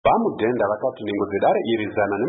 Vamudhenda vakati nhengo dzedare iri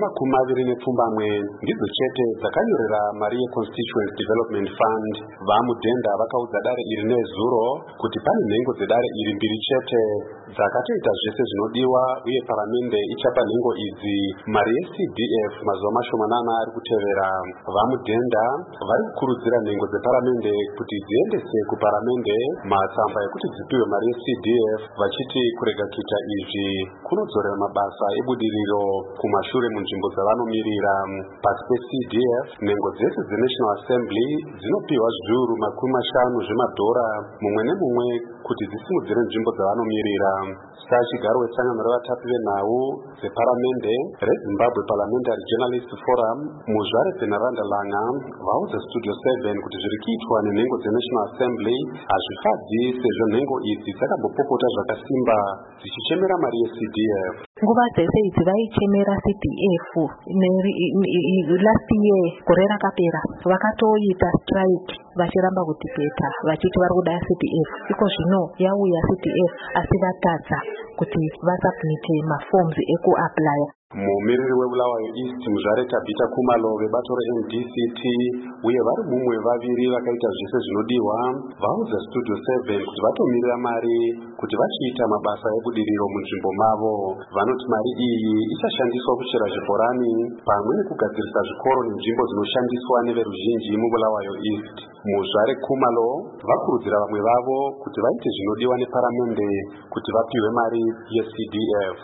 120 ndidzo chete dzakanyorera mari yeConstituent Development Fund. Vamudhenda vakaudza dare iri nezuro kuti pane nhengo dzedare iri 2 chete dzakatoita zvese zvinodiwa uye paramende ichapa nhengo idzi mari yeCDF mazuva mashomanana ari kutevera. Vamudhenda vari kukurudzira nhengo dzeparamende kuti dziendese kuparamende matsamba ekuti dzipiwe mari yeCDF vachiti kurega kuita izvi kunodzorera mabasa ebudiriro kumashure munzvimbo dzavanomirira. Pasi peCDF nhengo dzese dzeNational Assembly dzinopiwa zviuru $50 mumwe nemumwe kuti dzisimudzire nzvimbo dzavanomirira. Sachigaro wetsangano revatapi venhau dzeparamende reZimbabwe Parliamentary Journalist Forum muzvare Veneranda Langa vaudza Studio 7 kuti zviri kuitwa nenhengo dzeNational Assembly hazvifadzi sezvo nhengo idzi dzakambopopota zvakasimba dzichichemera mari yeCDF. Nguva dzese idzi vaichemera CDF last year gore rakapera vakatoita strike vachiramba kutipeta vachiti vari kuda CDF. Iko zvino yauya CDF asi vatadza kuti vasubmite maforms ekuapply. Mumiriri weBulawayo East muzvare Tabita Kumalo vebato reMDCT uye vari mumwe vaviri vakaita zvese zvinodiwa vaudza Studio 7 kuti vatomirira mari kuti vachiita mabasa ebudiriro munzvimbo mavo. Vanoti mari iyi ichashandiswa kuchera zvibhorani pamwe nekugadzirisa zvikoro nenzvimbo dzinoshandiswa neveruzhinji muBulawayo East. Muzvare Kumalo vakurudzira vamwe vavo kuti vaite zvinodiwa neparamende kuti vapiwe mari yeCDF.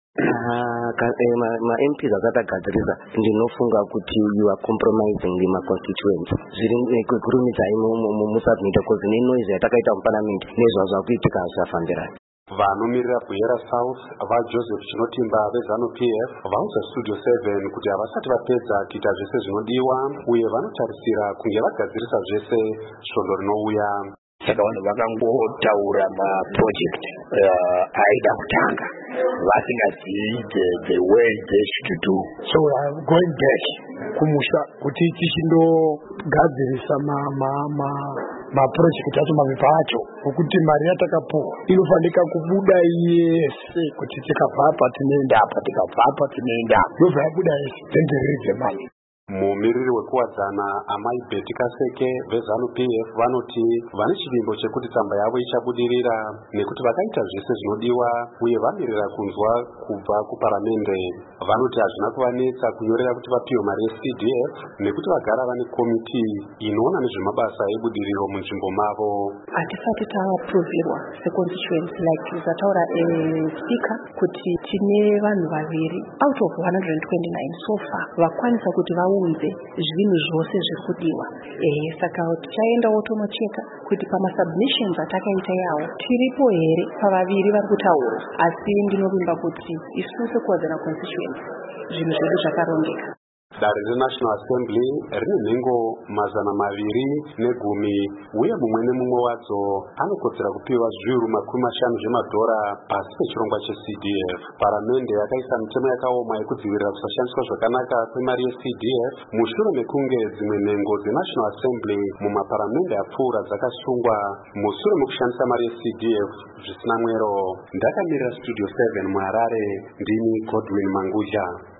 Ma-MPs akatagadzirisa ndinofunga kuti you are compromising the constituents. Zviri nekurumidza musubmit cause nenoise yatakaita muparliament nezvazvo akuitika hazvafambirana. Vanomirira Buyera South vaJoseph Chinotimba veZanu PF vaudza Studio 7 kuti havasati vapedza kuita zvese zvinodiwa uye vanotarisira kunge vagadzirisa zvese svondo rinouya. Saka vanhu vakangotaura maproject aida kutanga vasingazivi the way they should do. So I'm going back kumusha kuti tichindogadzirisa maproject acho mapepa acho okuti mari yatakapuwa inofanika kubuda yese kuti tikabva apa tinoenda apa tikabva apa tinoenda apa yobva yabuda yese tenderere mari. Mumiriri wekuwadzana Amai Betty Kaseke veZanu PF vanoti vane chivimbo chekuti tsamba yavo ichabudirira nekuti vakaita zvese zvinodiwa uye vamirira kunzwa kubva kuparamende. Vanoti hazvina kuvanetsa kunyorera kuti vapiwe mari yeCDF nekuti vagara vane komiti inoona nezvemabasa ebudiriro munzvimbo mavo. Hatisati taapruvirwa seconstituents like zvataura speaker kuti tine vanhu vaviri out of 129 so far vakwanisa kuti vaunze zvinhu zvose zviri kudiwa. Saka tichaendawo tonocheka kuti pamasubmissions atakaita yawo tiripo here pavaviri vari kutaura, asi ndinovimba kuti isusu sekuwadzana constituents zvinhu zvedu zvakarongeka. Dare reNational Assembly rine nhengo 210 uye mumwe nemumwe wadzo anokodzera kupiwa zviuru $50 pasi pechirongwa cheCDF. Paramende yakaisa mitemo yakaoma yekudzivirira kusashandiswa zvakanaka kwemari yeCDF mushure mekunge dzimwe nhengo dzeNational Assembly mumaparamende apfuura dzakasungwa mushure mekushandisa mari yeCDF zvisina mwero. Ndakamirira Studio 7 muHarare, ndini Godwin Mangudya.